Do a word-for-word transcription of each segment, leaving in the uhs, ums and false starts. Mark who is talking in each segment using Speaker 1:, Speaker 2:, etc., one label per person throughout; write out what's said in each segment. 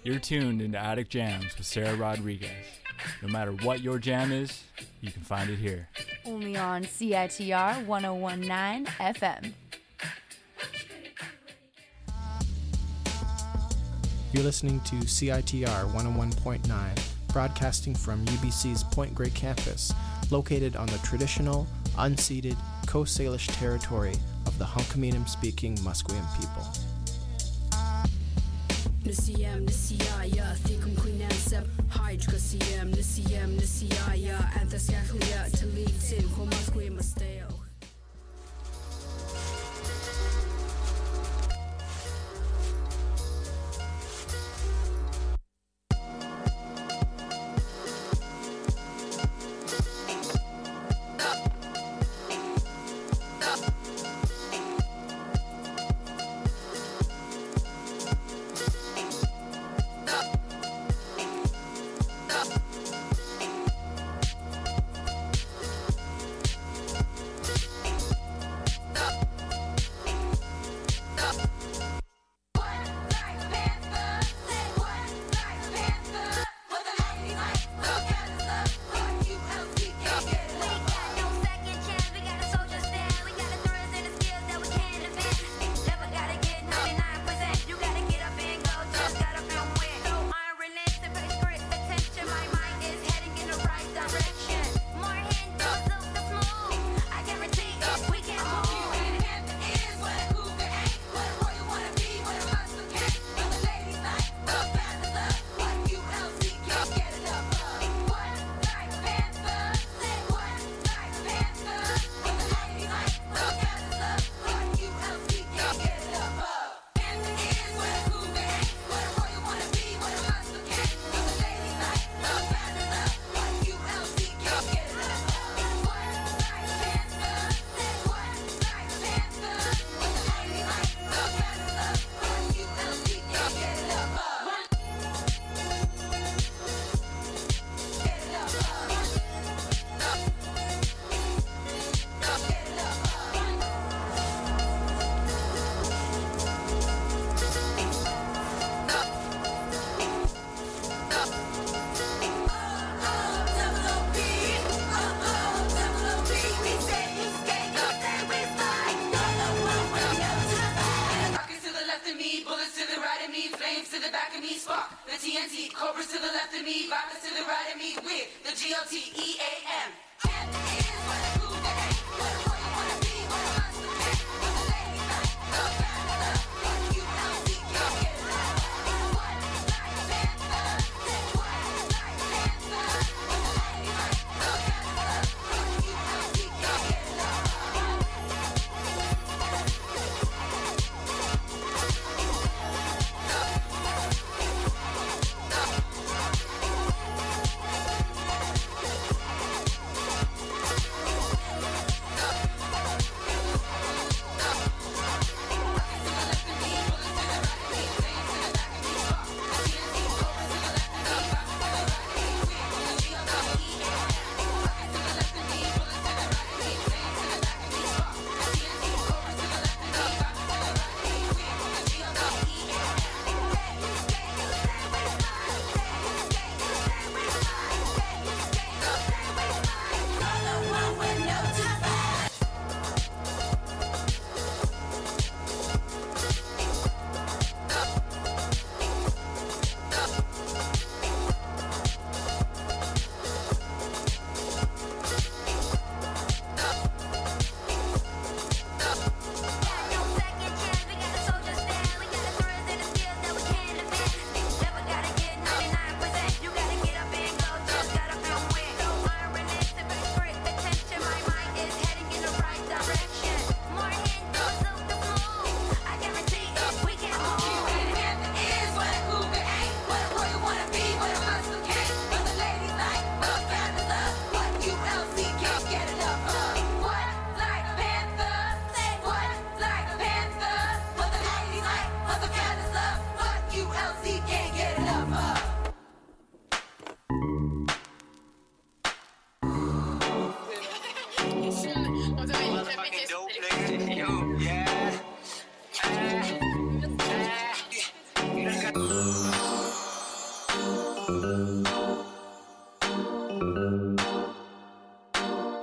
Speaker 1: You're tuned into Attic Jams with Sarah Rodriguez. No matter what your jam is, you can find it here.
Speaker 2: Only on C I T R one oh one point nine F M.
Speaker 3: You're listening to C I T R one oh one point nine, broadcasting from U B C's Point Grey campus, located on the traditional, unceded Coast Salish territory of the Hunkaminam-speaking Musqueam people.
Speaker 4: Nisiyam nisiyaya thikum quinansep hydra siyam nisiyam nisiyaya antaskaklia talitin homasque masteo.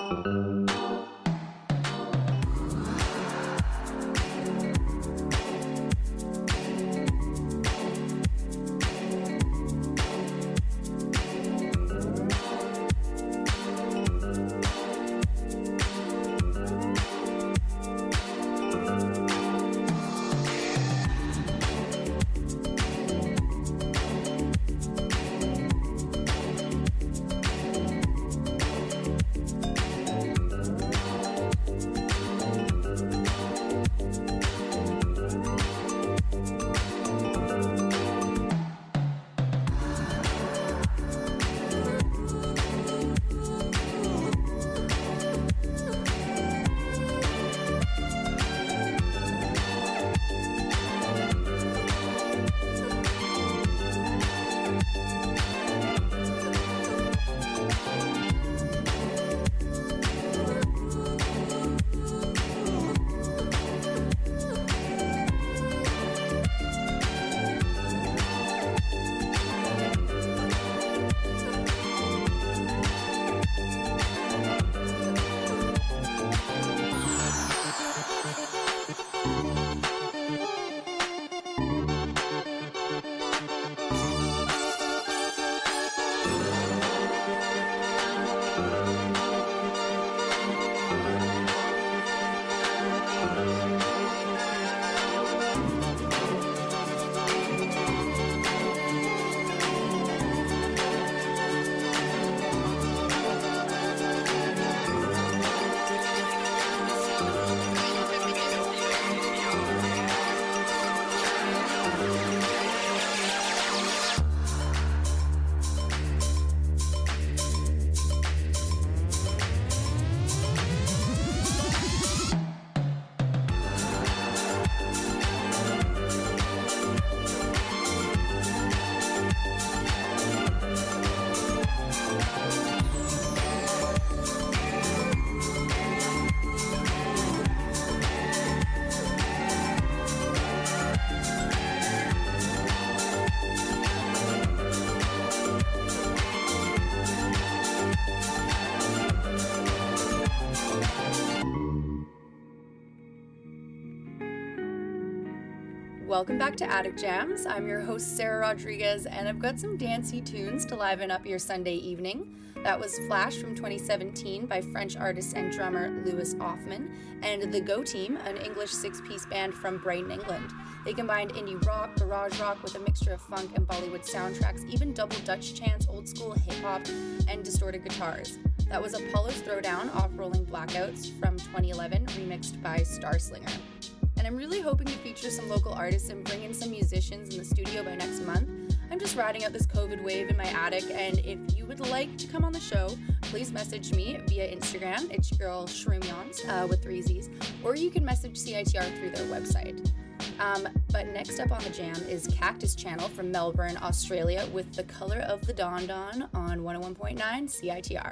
Speaker 2: Welcome back to Attic Jams. I'm your host, Sarah Rodriguez, and I've got some dancey tunes to liven up your Sunday evening. That was Flash from twenty seventeen by French artist and drummer Louis Offman, and The Go Team, an English six-piece band from Brighton, England. They combined indie rock, garage rock with a mixture of funk and Bollywood soundtracks, even double Dutch chants, old school hip-hop, and distorted guitars. That was Apollo's Throwdown off Rolling Blackouts from twenty eleven, remixed by Starslinger. And I'm really hoping to feature some local artists and bring in some musicians in the studio by next month. I'm just riding out this COVID wave in my attic, and if you would like to come on the show, please message me via Instagram. It's your girl Shroomyons uh, with three Z's, or you can message C I T R through their website. Um, but next up on the jam is Cactus Channel from Melbourne, Australia, with The Color of the Dawn Dawn on one oh one point nine C I T R.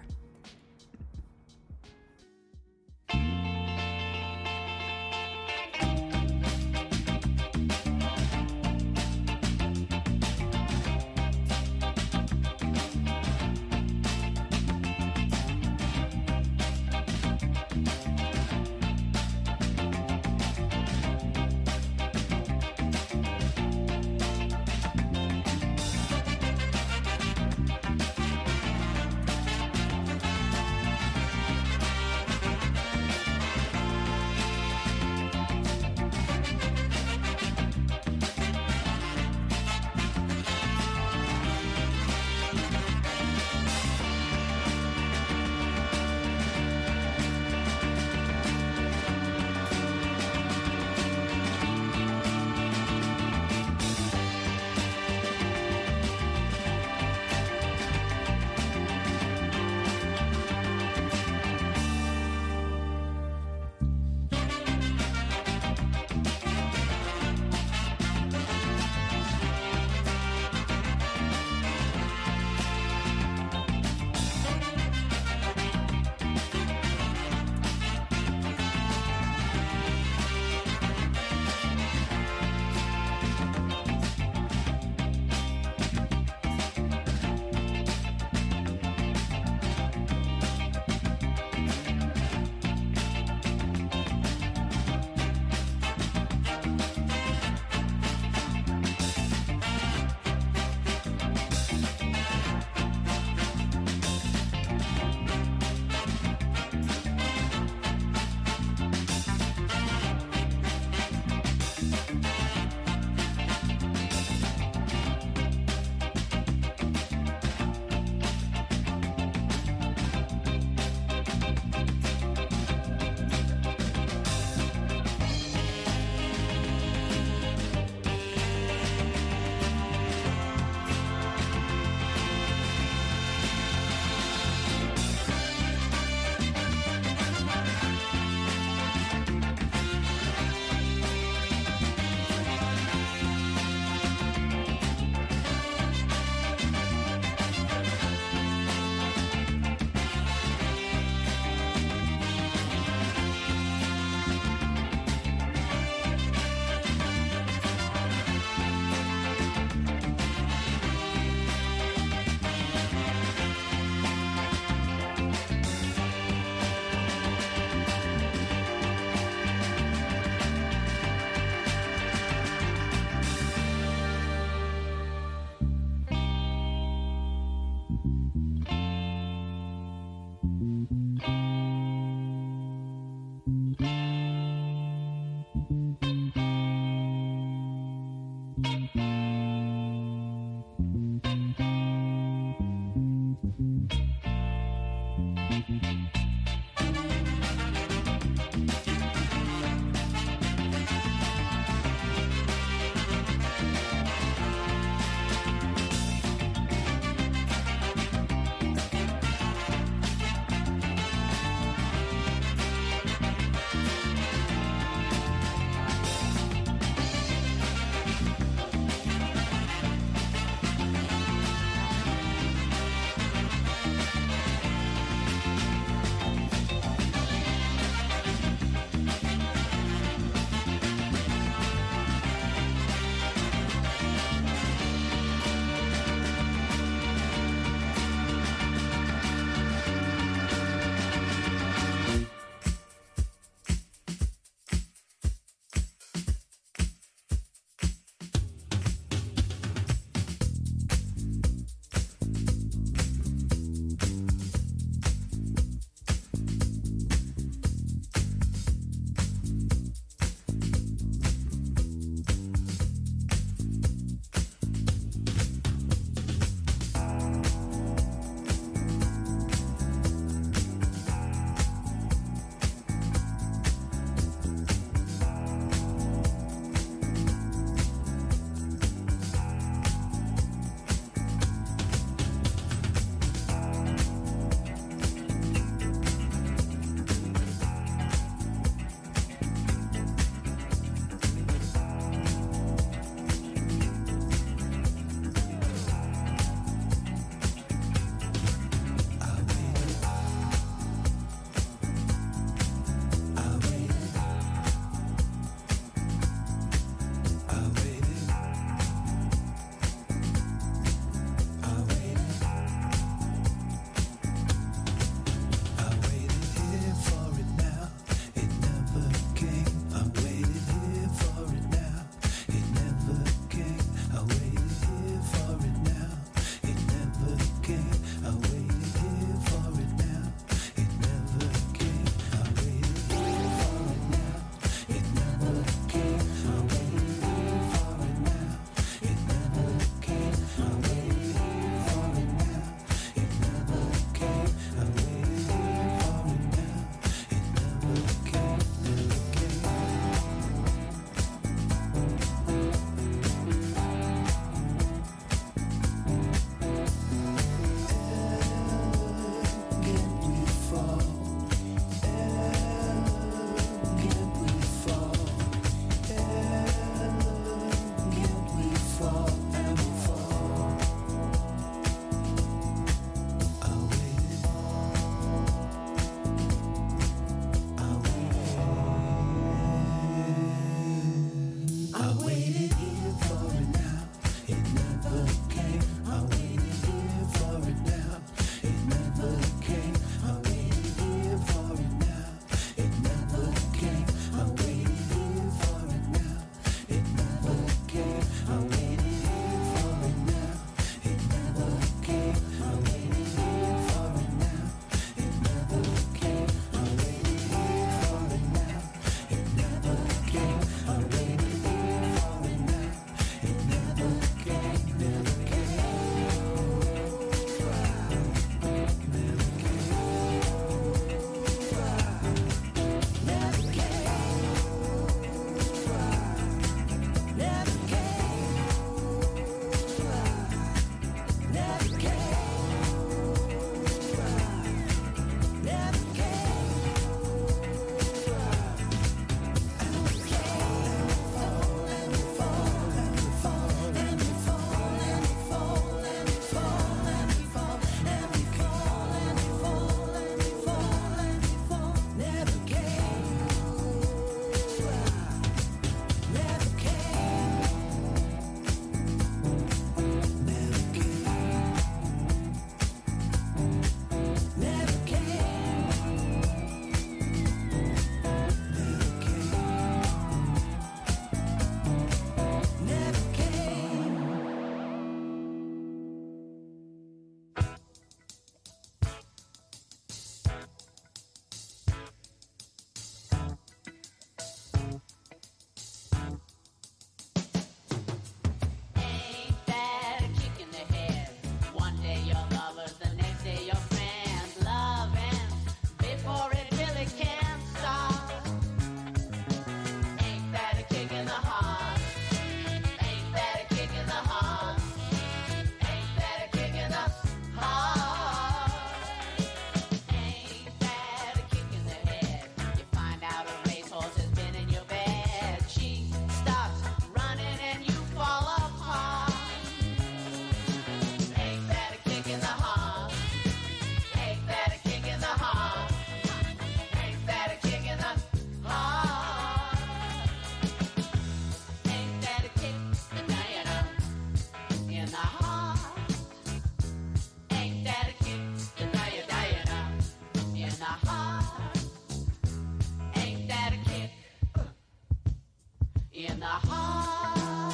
Speaker 5: in the heart.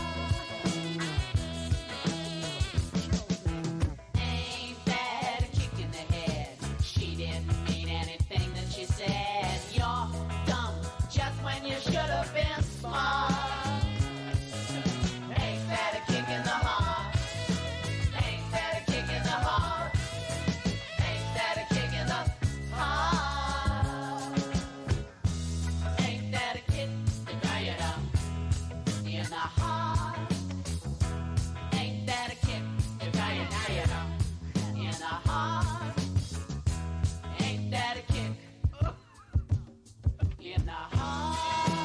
Speaker 5: Ain't that a kick in the head? She didn't mean anything that she said. You're dumb just when you should have been smart. Ain't that a kick in the heart? Ain't that a kick in the heart? Ain't that a kick in the heart? Ain't that a kick to tie it up in the heart? Ain't that a kick to tie it, tie it up in the heart? Ain't that a kick in the heart?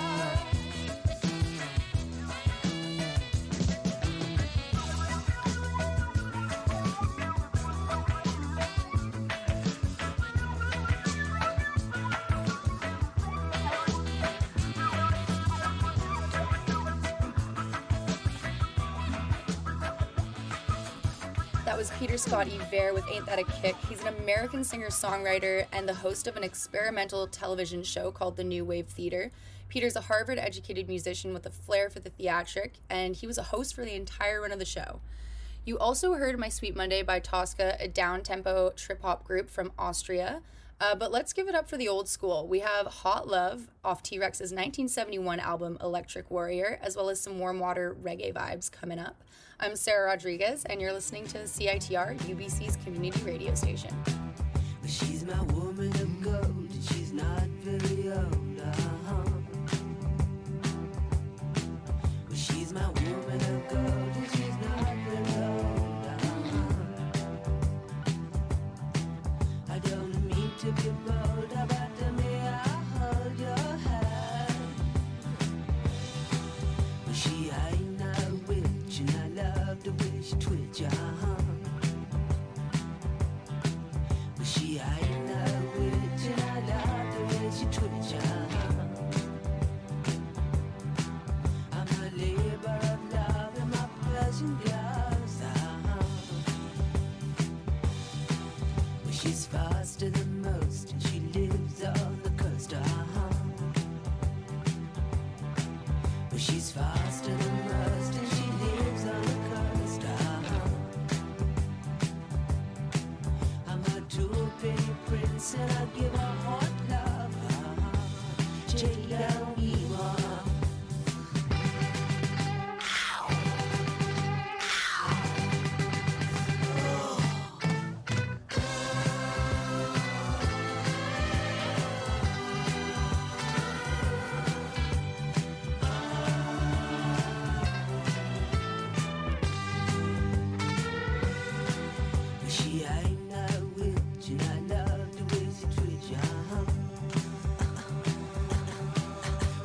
Speaker 2: That was Peter Scott Yver with Ain't That a Kick. He's an American singer-songwriter and the host of an experimental television show called The New Wave Theater. Peter's a Harvard-educated musician with a flair for the theatric, and he was a host for the entire run of the show. You also heard My Sweet Monday by Tosca, a down-tempo trip-hop group from Austria. Uh, but let's give it up for the old school. We have Hot Love off T-Rex's nineteen seventy-one album Electric Warrior, as well as some warm water reggae vibes coming up. I'm Sarah Rodriguez, and you're listening to C I T R, U B C's community radio station.
Speaker 6: She's my woman of gold, and she's not very old, uh-huh. Well, she's my woman of gold, and she's not very old, uh-huh. I don't mean to be bold, but to me I hold your hand. Well, she ain't no witch, and I love the way she twitch, uh-huh. Well, she ain't no witch, and I love the way she twitch, uh-huh. I'm a labor of love in my Persian gloves, uh-huh. Well, she's faster than most, and she lives on the coast, uh-huh. Well, she's faster than most, and she lives on the coast, uh-huh. I'm a two-penny prince, and I give her hot love, uh-huh. Take down evil. She ain't no witch, and I love the way she twitch, uh-huh.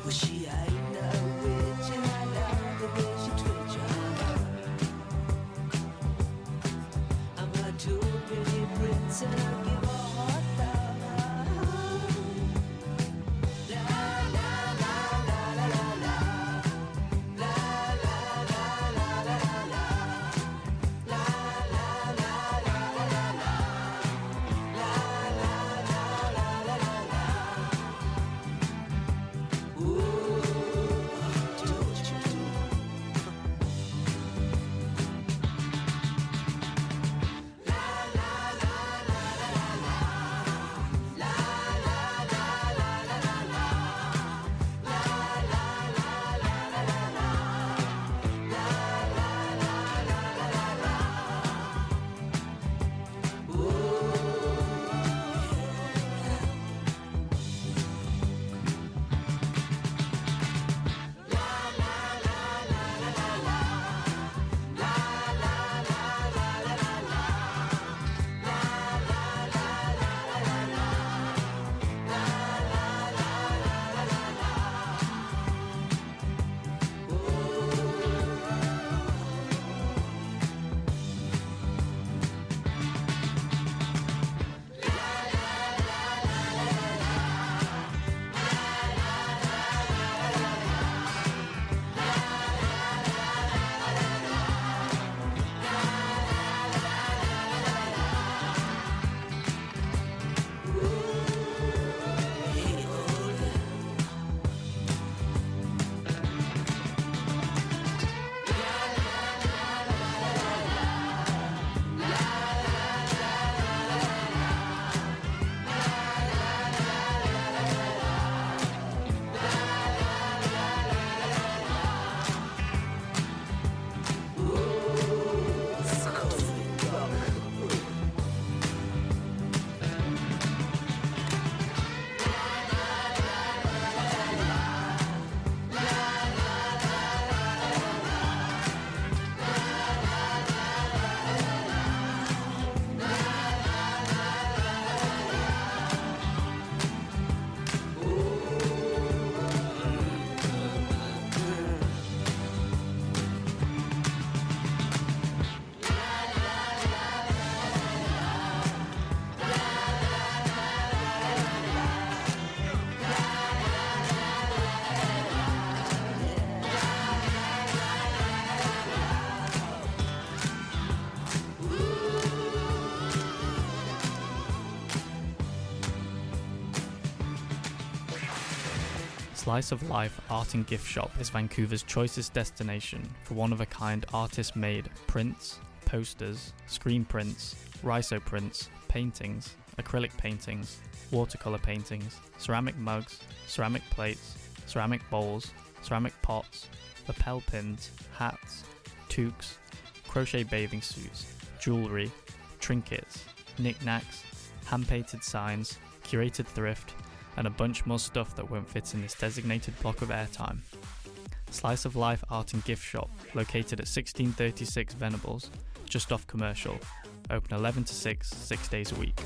Speaker 7: Slice of Life Art and Gift Shop is Vancouver's choicest destination for one-of-a-kind artist-made prints, posters, screen prints, rhizo prints, paintings, acrylic paintings, watercolor paintings, ceramic mugs, ceramic plates, ceramic bowls, ceramic pots, lapel pins, hats, toques, crochet bathing suits, jewellery, trinkets, knickknacks, hand-painted signs, curated thrift, and a bunch more stuff that won't fit in this designated block of airtime. Slice of Life Art and Gift Shop, located at sixteen thirty-six Venables, just off Commercial, open eleven to six, six days a week.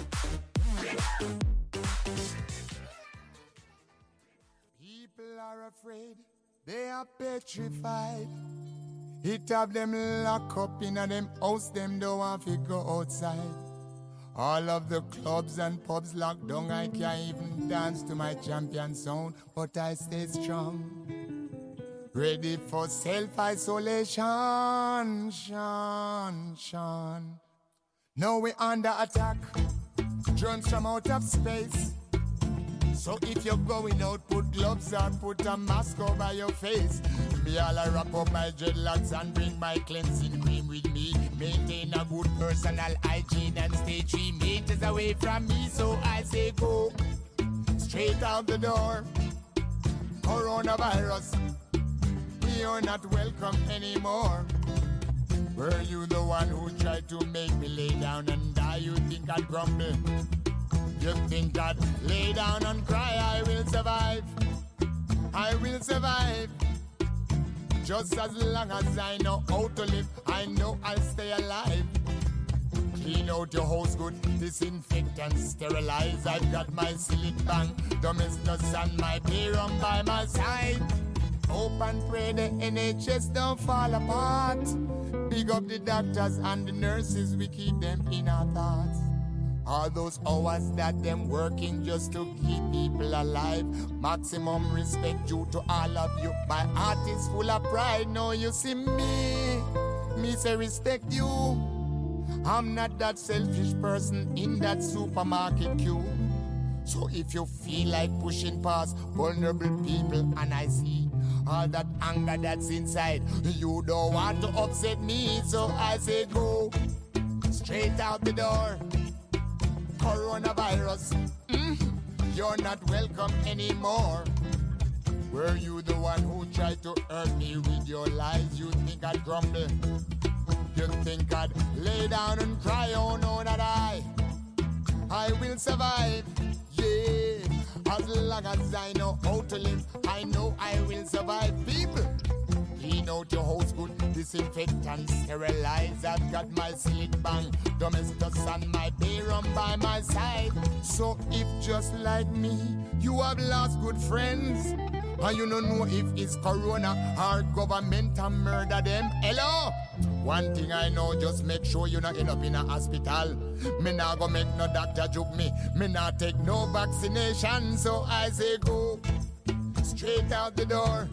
Speaker 8: People are afraid, they are petrified. It have them lock up in a them house, them don't want to go outside. All of the clubs and pubs locked down, I can't even dance to my champion sound, but I stay strong. Ready for self-isolation, Sean, Sean. Now we under attack, drones from out of space. So if you're going out, put gloves on, put a mask over your face. Me all I wrap up my dreadlocks and bring my cleansing cream with me. Maintain a good personal hygiene and stay three meters away from me. So I say go straight out the door. Coronavirus, you're not welcome anymore. Were you the one who tried to make me lay down and die? You think I'd grumble? You think I'd lay down and cry? I will survive. I will survive. Just as long as I know how to live, I know I'll stay alive. Clean out your house good, disinfect and sterilize. I've got my Silk Bang, Domestos and my P-Rum by my side. Hope and pray the N H S don't fall apart. Big up the doctors and the nurses, we keep them in our thoughts. All those hours that them working just to keep people alive. Maximum respect due to all of you. My heart is full of pride. Now you see me, me say respect you. I'm not that selfish person in that supermarket queue. So if you feel like pushing past vulnerable people, and I see all that anger that's inside, you don't want to upset me. So I say go straight out the door. Coronavirus, mm, you're not welcome anymore. Were you the one who tried to hurt me with your lies? You think I'd grumble? You think I'd lay down and cry? Oh no, not I. I will survive, yeah. As long as I know how to live, I know I will survive. People, clean out your house good, disinfect and sterilize. I've got my Silk Bang, Domestos and my P-Rum by my side. So if just like me, you have lost good friends, and you don't know if it's corona or government and murder them, hello? One thing I know, just make sure you not end up in a hospital. Me not go make no doctor joke me. Me not take no vaccination. So I say go straight out the door.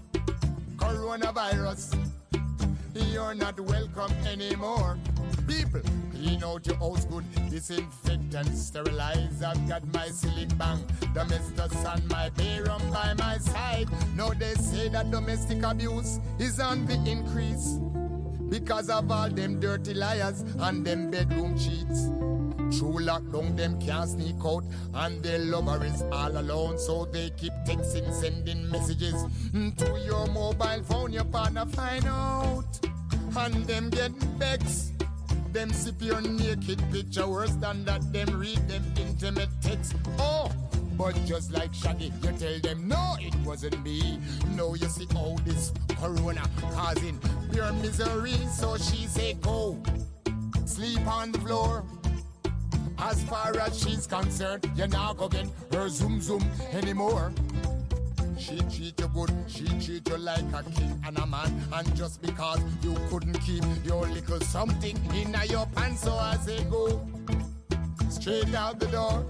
Speaker 8: Coronavirus, you're not welcome anymore. People, clean out your house good, disinfect and sterilize. I've got my Silk Bang, Domestos and my P-Rum by my side. Now they say that domestic abuse is on the increase because of all them dirty liars and them bedroom cheats. True lockdown, them can't sneak out, and their lover is all alone. So they keep texting, sending messages to your mobile phone. Your partner find out, and them getting vexed. Them sip your naked picture, worse than that, them read them intimate text. Oh, but just like Shaggy, you tell them, no, it wasn't me. No, you see all this corona causing pure misery. So she say, go, sleep on the floor. As far as she's concerned, you're not gonna get her zoom zoom anymore. She treat you good, she treat you like a king and a man. And just because you couldn't keep your little something in your pants, so I say go straight out the door.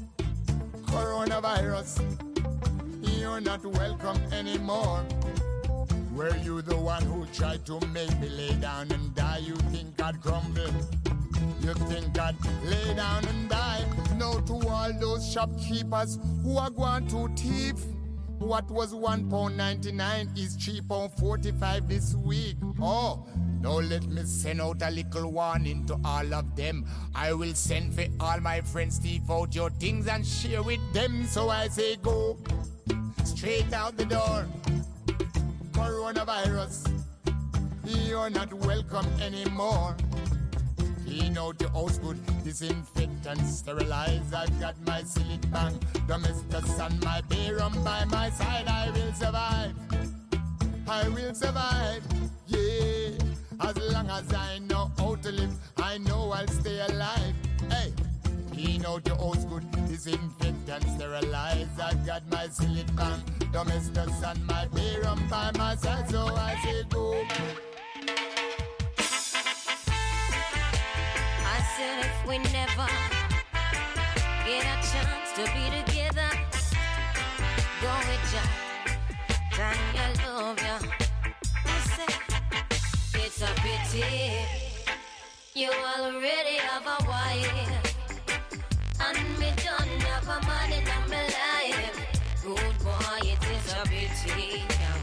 Speaker 8: Coronavirus, you're not welcome anymore. Were you the one who tried to make me lay down and die? You think I'd crumble? You think I'd lay down and die? No, to all those shopkeepers who are going to thief, What was one pound ninety-nine is three pound forty-five this week. Oh, now let me send out a little warning to all of them. I will send for all my friends, Steve, out your things and share with them. So I say go straight out the door. Coronavirus, you're not welcome anymore. Clean out your house good, disinfect and sterilize. I've got my silly bang, domestos and my beer rum by my side. I will survive, I will survive, yeah. As long as I know how to live, I know I'll stay alive. Hey, clean out your house good, disinfect and sterilize. I've got my silly bang, domestos and my beer rum by my side. So I say go.
Speaker 9: I said if we never get a chance to be together, go with ya, Tanya, love ya. I said it's a pity you already have a wife, and me don't have a man in my life. Good boy, it is a pity.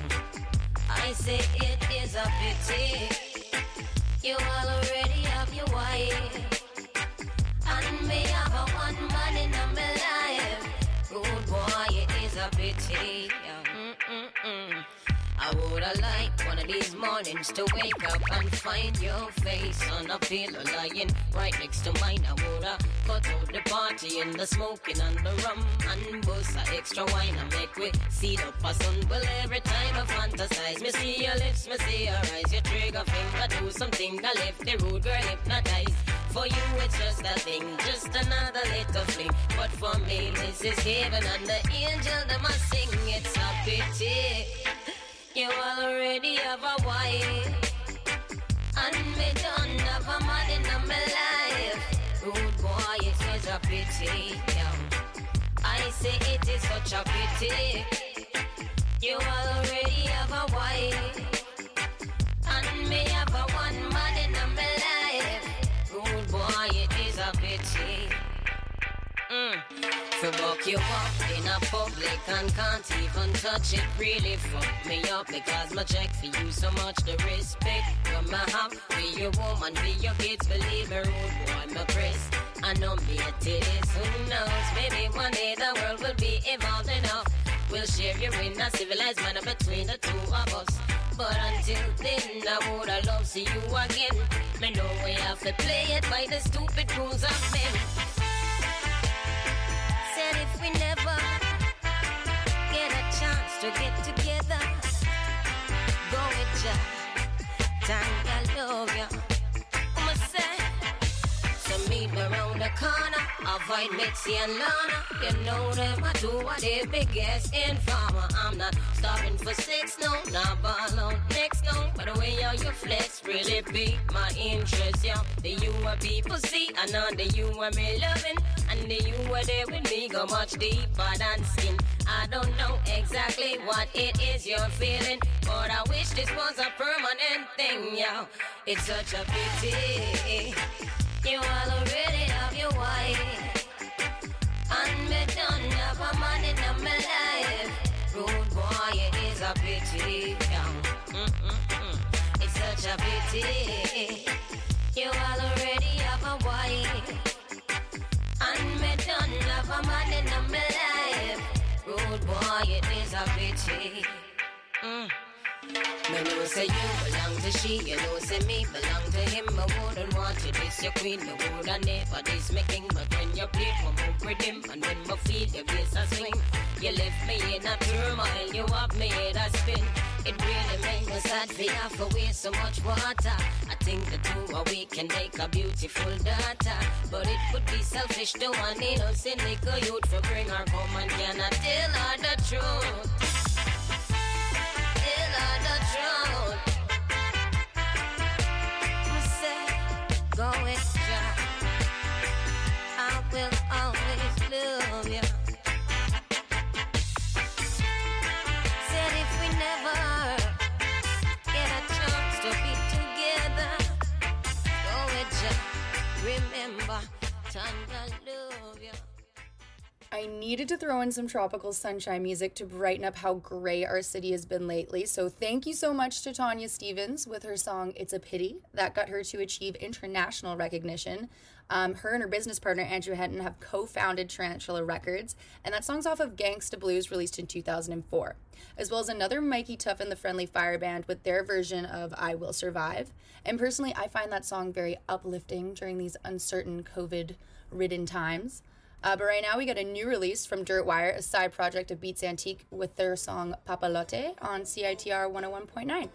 Speaker 9: I say it is a pity you already have your wife, and me have a one man in my life. Good boy, it is a pity. Mm-mm-mm. I woulda liked one of these mornings to wake up and find your face on a pillow lying right next to mine. I woulda cut out the party and the smoking and the rum and bust a extra wine and make we seat up a sun. Well, every time I fantasize, me see your lips, me see your eyes, your trigger finger do something. I left the rude girl hypnotized. For you it's just a thing, just another little fling. But for me this is heaven and the angel that must sing. It's a pity you already have a wife, and me don't have a man in my life. Rude boy, it is a pity. I say it is such a pity you already have a wife, and me have a one man in my life. Rude boy, it is a pity. Mm. To walk you up in a public and can't even touch it, really fuck me up because my check for you so much. The respect you may have for your woman, for your kids, believe me, rude boy, my press. I know me it is, who knows, maybe one day the world will be evolved enough. We'll share you in a civilized manner between the two of us. But until then, I would have loved to see you again. Me know we have to play it by the stupid rules of men. Said if we never get a chance to get together, go with ya, Tanya, love ya. I'ma say, so meet me around the corner, avoid Mitzi and Lana. You know them, I do what they biggest informer. I'm not stopping for sex, no, not ball out next, no. But the way how you flex really pique my interest, yo. The you are people see, I know the you are me loving. And the you were there with me go much deeper than skin. I don't know exactly what it is you're feeling, but I wish this was a permanent thing, yo. It's such a pity you all already have your wife, and me don't have a man in my life. Rude boy, it is a pity, yo. Mm-mm-mm. It's such a pity you all already have a wife, and me don't have a man in my life. Rude boy, it is a pity. Mm. Me know say you belong to she, you know say me belong to him. I wouldn't want you this your queen, me woulda never this my king. But when you play, I move with him, and when my feet your waist a swing, you left me in a turmoil, you have me in a spin. It really made me sad for you have to waste so much water. I think the two of we can make a beautiful daughter, but it would be selfish to want innocent little youth for bring her home and cannot tell her the truth. Tell her the truth. I say, go with ya, I will always love you. Said if we never get a chance to be together, go with ya, remember, Tanya, love you.
Speaker 2: I I needed to throw in some tropical sunshine music to brighten up how gray our city has been lately. So thank you so much to Tanya Stevens with her song It's a Pity. That got her to achieve international recognition. Um, her and her business partner Andrew Henton have co-founded Tarantula Records, and that song's off of Gangsta Blues, released in two thousand four, as well as another Mikey Tuff and the Friendly Fire Band with their version of I Will Survive. And personally, I find that song very uplifting during these uncertain COVID-ridden times. Uh, but right now we got a new release from Dirtwire, a side project of Beats Antique, with their song Papalote on C I T R one oh one point nine.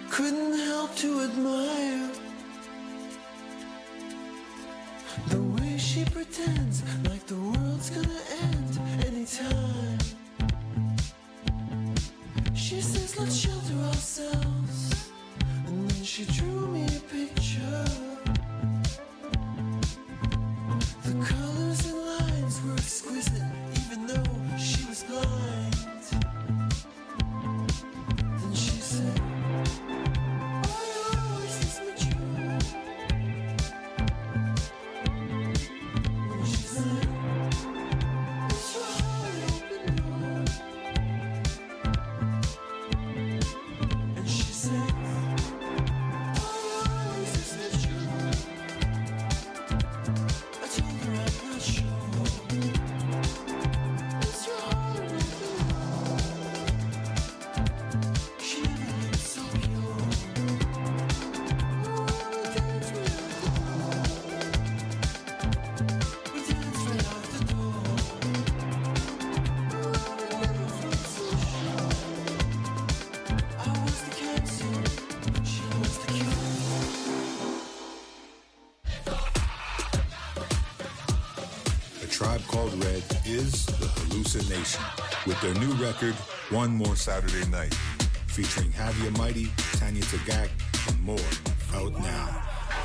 Speaker 6: couldn't help to admire the way she pretends like the world's gonna end anytime. She says let's shelter ourselves, and then she drew me a picture. The colors and lines were exquisite, even though she was blind. Then she said, "Are you always this mature?" And she said, "Is your heart open door?" And she said, "Are you always this mature?" I told her I'm not sure. Is your heart open door? She never looked so pure. Oh, we danced right out the door. We danced right out the door. Oh, we never felt so sure. I was the cancer, she was the cure.
Speaker 10: A Tribe Called Red is the hallucination with their new record, One More Saturday Night, featuring Javier Mighty, Tanya Tagak, and more, out now.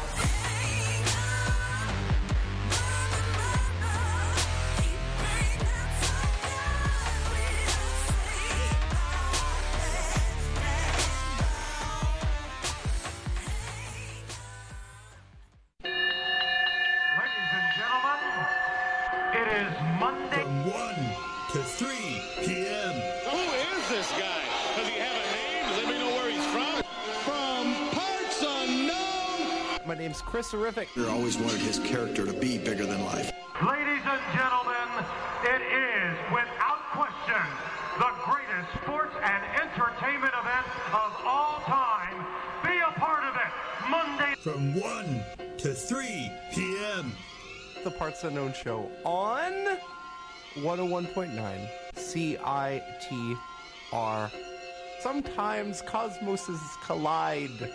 Speaker 11: Ladies and gentlemen, it is Monday.
Speaker 12: From one to three p.m.
Speaker 13: Who is this guy? Does he have a name? Does anybody know where he's from? From parts unknown.
Speaker 14: My name's Chris Horrific.
Speaker 15: I always wanted his character to be bigger than life.
Speaker 11: Ladies and gentlemen, it is without question the greatest sports and entertainment event of all time. Be a part of it. Monday.
Speaker 12: From one to three p.m.
Speaker 14: The Parts Unknown Show on one oh one point nine C I T R. Sometimes cosmoses collide.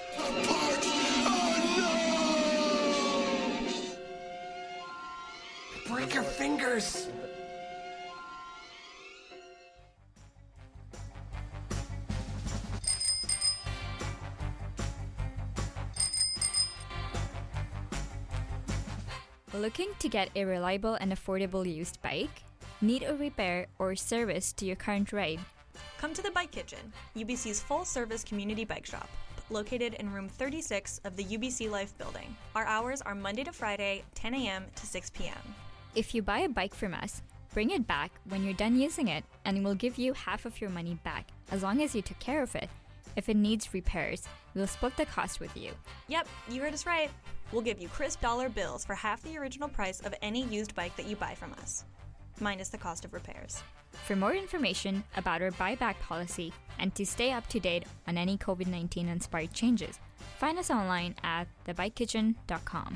Speaker 6: Break your fingers.
Speaker 16: Looking to get a reliable and affordable used bike? Need a repair or service to your current ride?
Speaker 17: Come to the Bike Kitchen, U B C's full-service community bike shop, located in room thirty-six of the U B C Life building. Our hours are Monday to Friday, ten a.m. to six p.m.
Speaker 16: If you buy a bike from us, bring it back when you're done using it and we'll give you half of your money back as long as you took care of it. If it needs repairs, we'll split the cost with you.
Speaker 17: Yep, you heard us right. We'll give you crisp dollar bills for half the original price of any used bike that you buy from us, minus the cost of repairs.
Speaker 16: For more information about our buyback policy and to stay up to date on any COVID nineteen inspired changes, find us online at the bike kitchen dot com.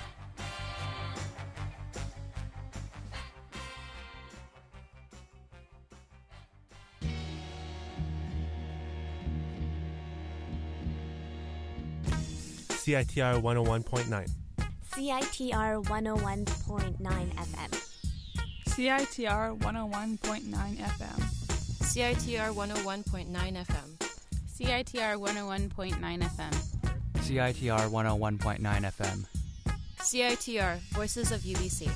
Speaker 18: C I T R one oh one point nine.
Speaker 19: C I T R one oh one point nine F M.
Speaker 20: C I T R one oh one point nine F M.
Speaker 21: C I T R one oh one point nine F M.
Speaker 22: C I T R one oh one point nine F M.
Speaker 23: C I T R one oh one point nine F M.
Speaker 21: C I T R, Voices of U B C.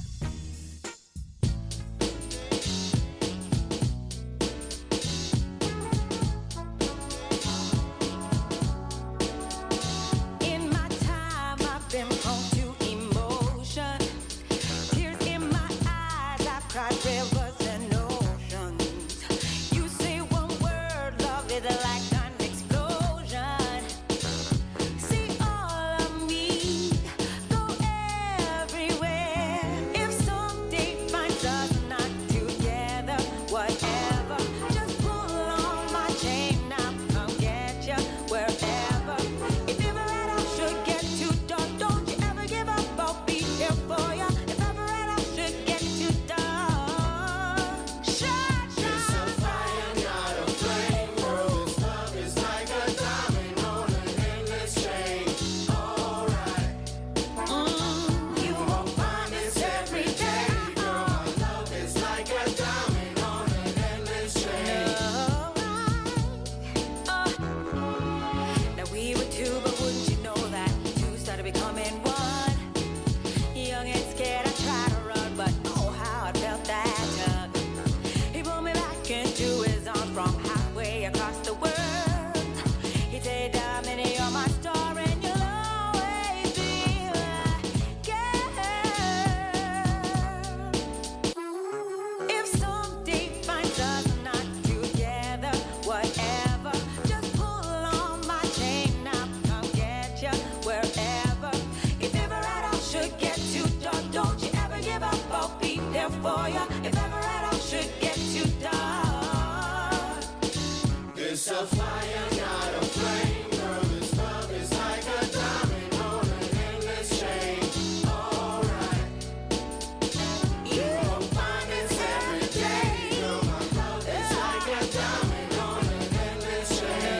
Speaker 5: It's a fire, not a flame. Girl, this love is like a diamond on an endless chain. Alright. You won't find this every day. Girl, my love is like a diamond on an endless chain.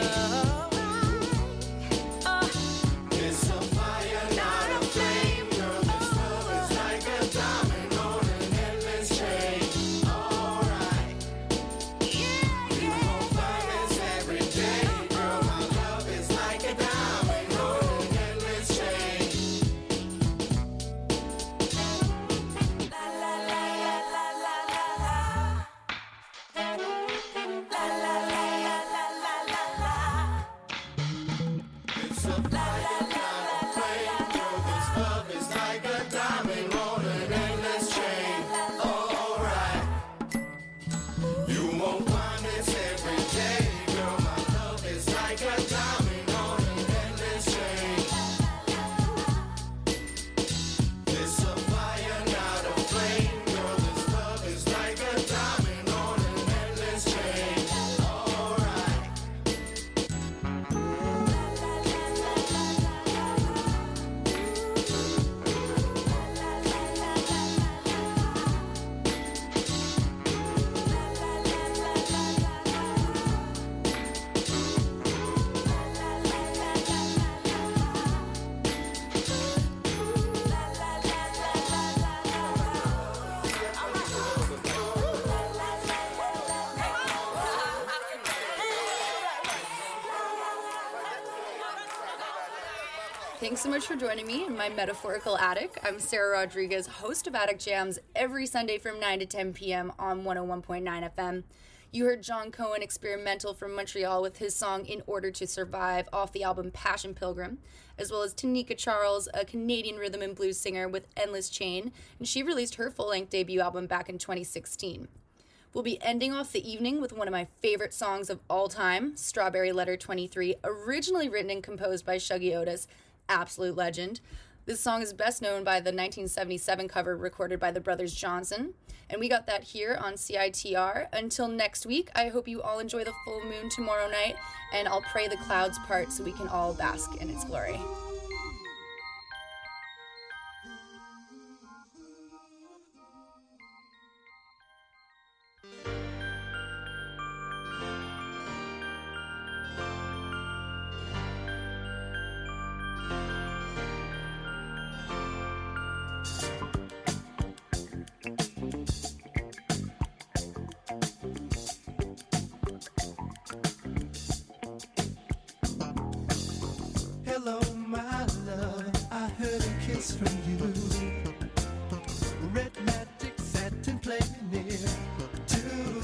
Speaker 5: It's a fire, not a flame. Girl, this love is like a diamond on an endless chain. Alright. You won't find this every day. Girl, my love is like a diamond on an endless chain. La la la la la la la la. La la la la la la la la. It's a fire, not a flame. Girl, this love is like a diamond on an endless chain. Alright. You won't find this every day. Girl, my love is like a diamond on an endless chain. It's a fire, not a flame. Girl, this love is like a diamond on an endless chain. Alright.
Speaker 2: Thanks so much for joining me in my metaphorical attic. I'm Sarah Rodriguez, host of Attic Jams, every Sunday from nine to ten p.m. on one oh one point nine F M. You heard John Cohen Experimental from Montreal with his song In Order to Survive off the album Passion Pilgrim, as well as Tanika Charles, a Canadian rhythm and blues singer with Endless Chain, and she released her full-length debut album back in twenty sixteen. We'll be ending off the evening with one of my favorite songs of all time, Strawberry Letter twenty-three, originally written and composed by Shuggie Otis, absolute legend. This song is best known by the nineteen seventy-seven cover recorded by the Brothers Johnson, and we got that here on C I T R. Until next week, I hope you all enjoy the full moon tomorrow night, and I'll pray the clouds part so we can all bask in its glory.
Speaker 6: Hello, my love. I heard a kiss from you. Red magic satin playing near too.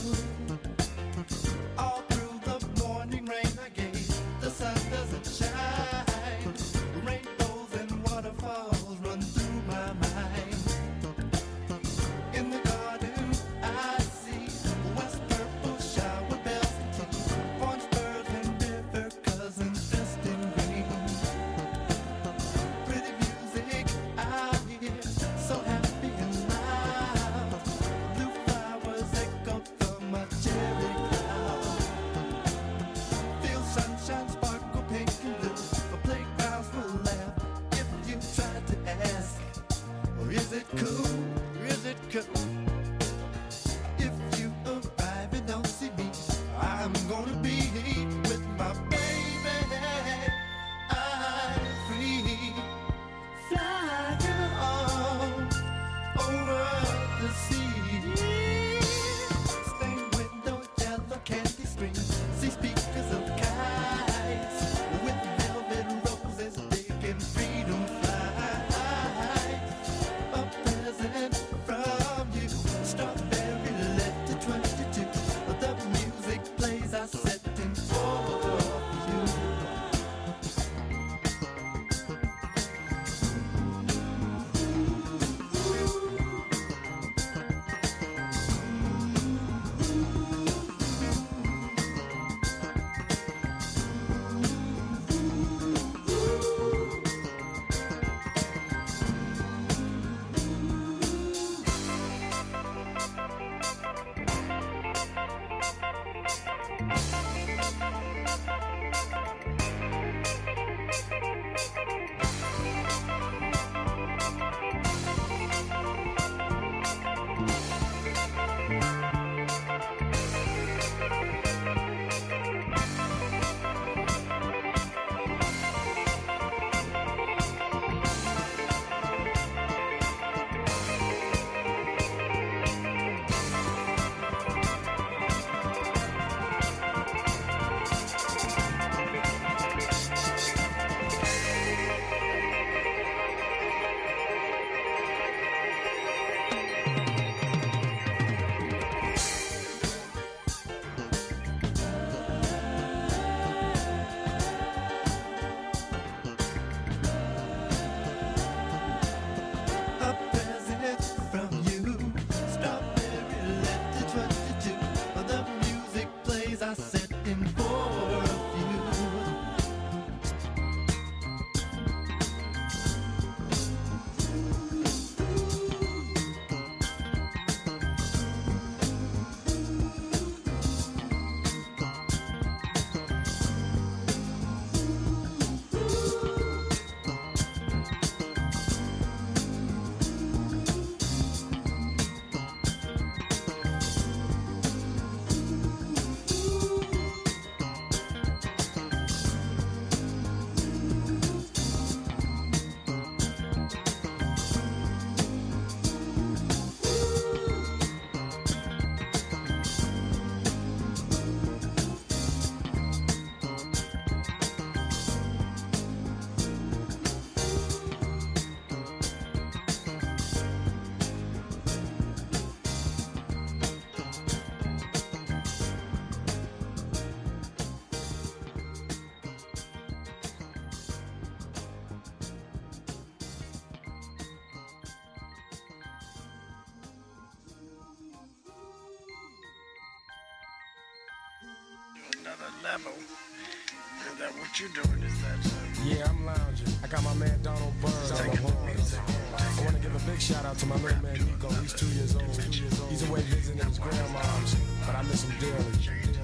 Speaker 6: All through the morning rain I gave. The sun doesn't shine. Rainbows and waterfalls run through my mind. In the garden I see west purple shower bells and tea. Orange birds and river cousins dressed in green. Pretty music I hear, so happy and loud. Blue flowers echo from a cherry cloud. Feel sunshine sparkle pink and blue. The playgrounds will laugh if you try to ask, or is it cool? Is it cool? If you arrive and don't see me, I'm gonna be with my baby. I'm free, flying on over the sea. Stained window, yellow candy screen. See speakers of kites with velvet roses, big and freedom flies. A present from you, strawberry letter twenty-two. The music plays, I set in for
Speaker 1: another level. And that what you're doing is that. Uh,
Speaker 3: Yeah, I'm lounging. I got my man Donald Byrd on the horns. I want to give a big shout out to my little man Nico. He's two years old. He's away visiting his grandma's, but I miss him dearly.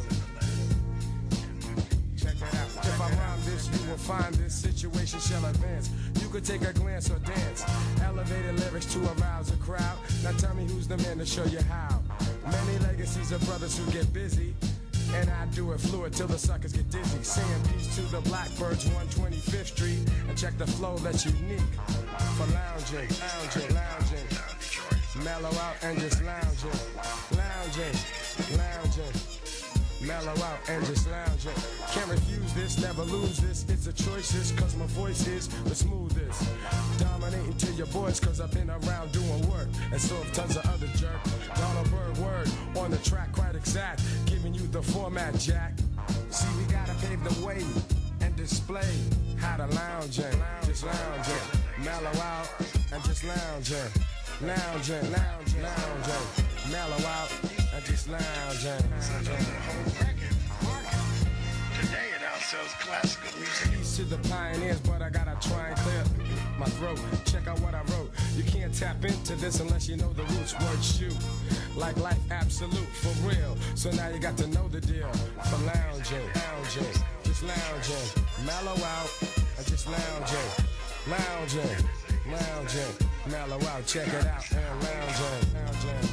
Speaker 3: Check that out. If I rhyme this, you will find this situation shall advance. You could take a glance or dance. Elevated lyrics to arouse a crowd. Now tell me who's the man to show you how. Many legacies of brothers who get busy. And I do it fluid till the suckers get dizzy. Saying peace to the Blackbirds, one twenty-fifth Street. And check the flow that's unique. For lounging, lounging, lounging. Mellow out and just lounging. Lounging, lounging. Mellow out and just lounging. Can't refuse this, never lose this. It's a choice, this, cause my voice is the smoothest. Dominating to your boys, cause I've been around doing work. And so have tons of other jerk. Donald Byrd word on the track, quite exact. Giving you the format, Jack. See, we gotta pave the way and display how to lounging. Just lounging. Mellow out and just lounging. Lounging, lounging, lounging. Mellow out and just lounging.
Speaker 1: today it outsells classical music.
Speaker 3: Peace to the pioneers, but I gotta try and clear my throat. Check out what I wrote. You can't tap into this unless you know the roots. Word shoot. Like life absolute, for real. So now you got to know the deal. For lounging, lounging, just lounging. Mellow out and just lounging. Lounging, lounging. Mellow out, check it out. And lounging, lounging.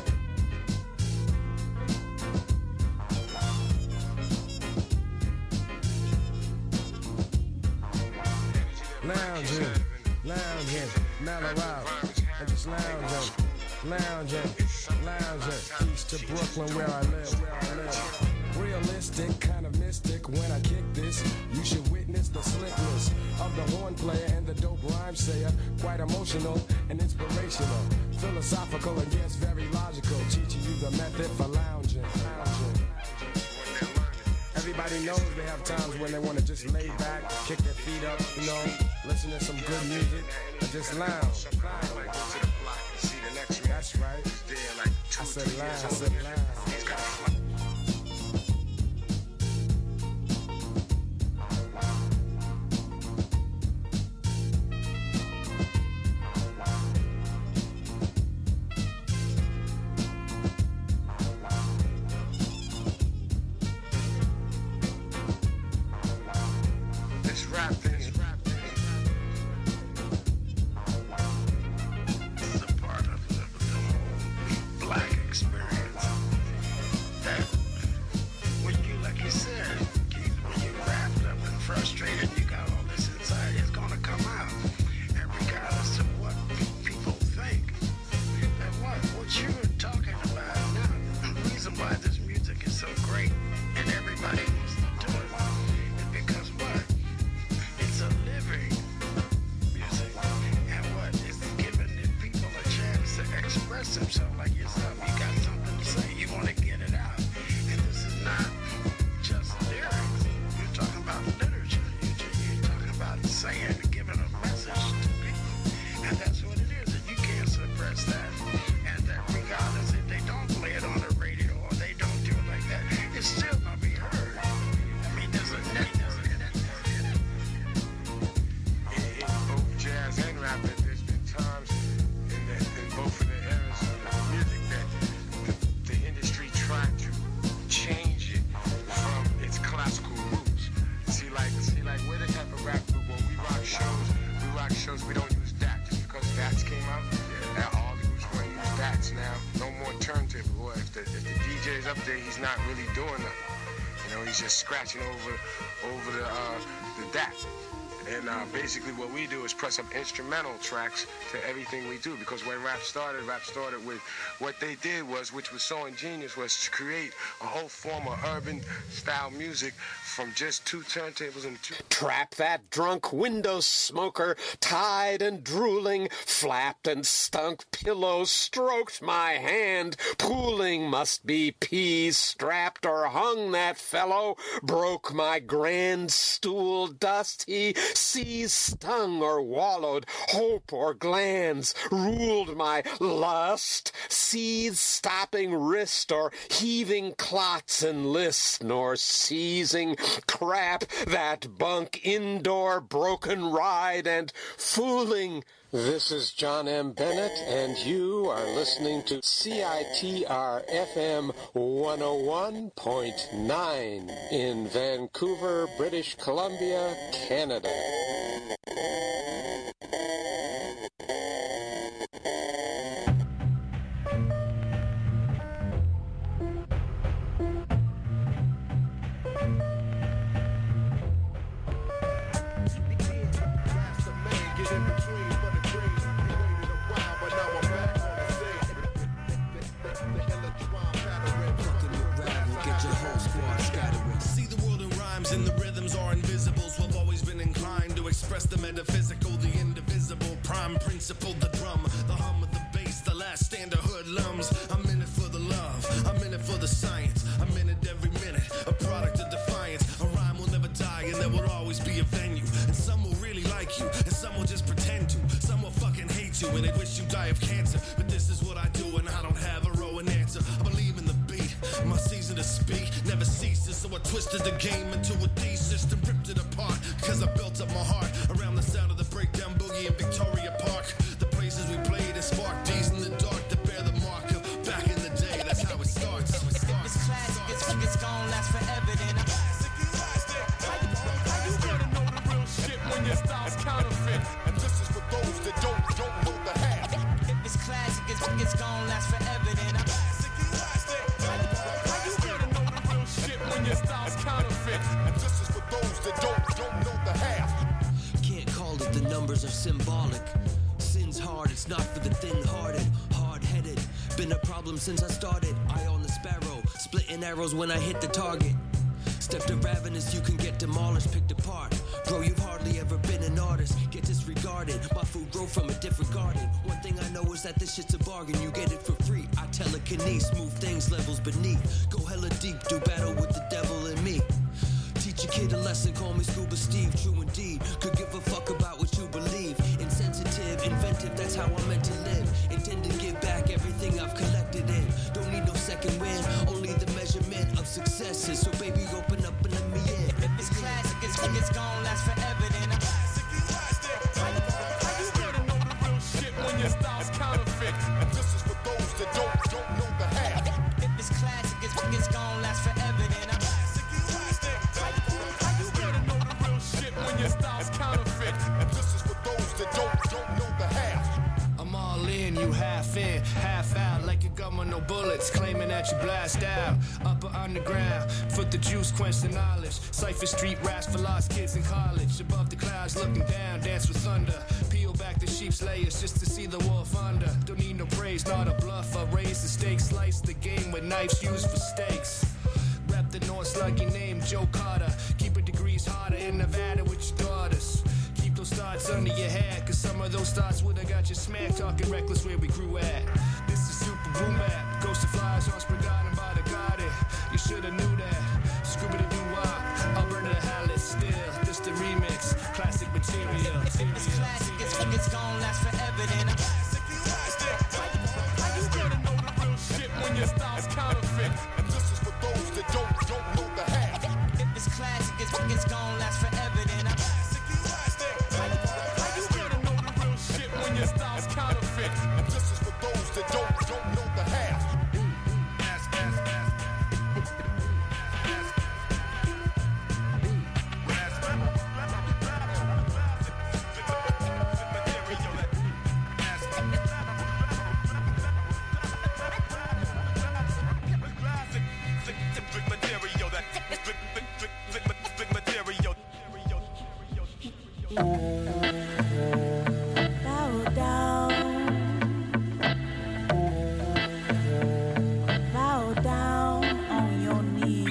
Speaker 3: Lounging, lounging, mellow out, and just lounging, lounging, lounging. East to Brooklyn where I live, where I live. Realistic, kind of mystic. When I kick this, you should witness the slickness of the horn player and the dope rhyme sayer. Quite emotional and inspirational, philosophical and yes, very logical. Teaching you the method for lounging, lounging. Everybody knows they have times when they want to just lay back, kick their feet up, you know, listen to some good music, and just lounge. That's right. I said lounge. I said lounge. Scratching over over the uh, the D A C. And uh, basically what we do is press up instrumental tracks to everything we do, because when rap started, rap started with what they did was, which was so ingenious, was to create a whole form of urban style music from just two turntables and two...
Speaker 4: Trap that drunk window smoker, tied and drooling, flapped and stunk pillow, stroked my hand, pooling must be peas, strapped or hung that fellow, broke my grand stool, dust he seas stung or wallowed, hope or glands ruled my lust, seas stopping wrist or heaving clots and list, nor seizing crap that bunk indoor broken ride and fooling. This is John M. Bennett, and you are listening to C I T R F M one oh one point nine in Vancouver, British Columbia, Canada.
Speaker 7: And the rhythms are invisibles. We've always been inclined to express the metaphysical, the indivisible, prime principle, the drum, the hum of the bass, the last stand of hoodlums. I'm in it for the love, I'm in it for the science, I'm in it every minute, a product of defiance. A rhyme will never die and there will always be a venue. And some will really like you, and some will just pretend to. Some will fucking hate you and they wish you die of cancer. But this is what I do and I don't have a rowan answer. I believe in the beat, my season to speak never ceases. So I twisted the game into a thesis and ripped it apart. Cause I built up my heart around the sound of the breakdown boogie in Victoria Park. The places we played and sparked D's in the dark that bear the mark of back in the day. That's how it starts. How it starts.
Speaker 5: It's classic, it's, it's gonna last forever. Then I'm classic, elastic.
Speaker 3: How you gonna know the real shit when your style's counterfeit? And this is for those that don't, don't know the half.
Speaker 5: If it's classic, it's, it's gonna last forever. Then I'm classic, elastic.
Speaker 3: How you gonna know the real shit when your style's counterfeit? And this is for those that don't, don't know the half.
Speaker 8: Can't call it, the numbers are symbolic. Sin's hard, it's not for the thin-hearted, hard-headed. Been a problem since I started. Eye on the sparrow, splitting arrows when I hit the target. Step to ravenous, you can get demolished, picked apart. Bro, you've hardly ever been an artist. Get disregarded, my food grow from a different garden. One thing I know is that this shit's a bargain. You get it for free, I telekinesis, move things levels beneath. Go hella deep, do battle with the devil in me. Teach a kid a lesson, call me Scuba Steve. True indeed, could give a fuck about what you believe. Insensitive, inventive, that's how I'm meant to live. Intend to give back everything I've collected in. Don't need no second win, only the measurement of successes. So baby, open up and let me in.
Speaker 5: If it's classic, it's, it's gonna last forever. Then I'm classic, elastic.
Speaker 3: How you gonna know the real shit when your style's counterfeit? And this is for those that don't, don't know the half.
Speaker 5: If it's classic, it's, it's gonna last forever. Then I'm classic, elastic.
Speaker 3: How you gonna know the real shit when your style's counterfeit? And this is for those that don't, don't know the half.
Speaker 7: I'm all in, you half in, half out, like you got no bullets, claiming that you blast out. Upper underground, foot the juice, quench the knowledge. Cypher street raps for lost kids in college. Above the clouds, looking down, dance with thunder. Peel back the sheep's layers just to see the wolf under. Don't need no praise, not a bluff. I raise the stakes, slice the game with knives used for steaks. Rep the North Sluggy name, Joe Carter. Keep it degrees harder in Nevada with your daughters. Keep those thoughts under your head, cause some of those thoughts would've got you smacked. Talking reckless where we grew at. This is Super Boom Bap. Ghost of flies on Spriggan by the garden. You should've knew that. Scuba to do wop. Alberta Hallis still. This the remix. Classic material.
Speaker 5: If it's classic, it's, it's gonna last forever. Then I'm classic, elastic.
Speaker 3: How you gonna know the real shit when your style's counterfeit? And this is for those that don't, don't know the half.
Speaker 5: If it's classic, it's, it's gonna last forever. Then I'm classic, elastic.
Speaker 3: How you gonna know the real shit when your style's counterfeit? And this is for those that don't, don't know the half.
Speaker 5: material.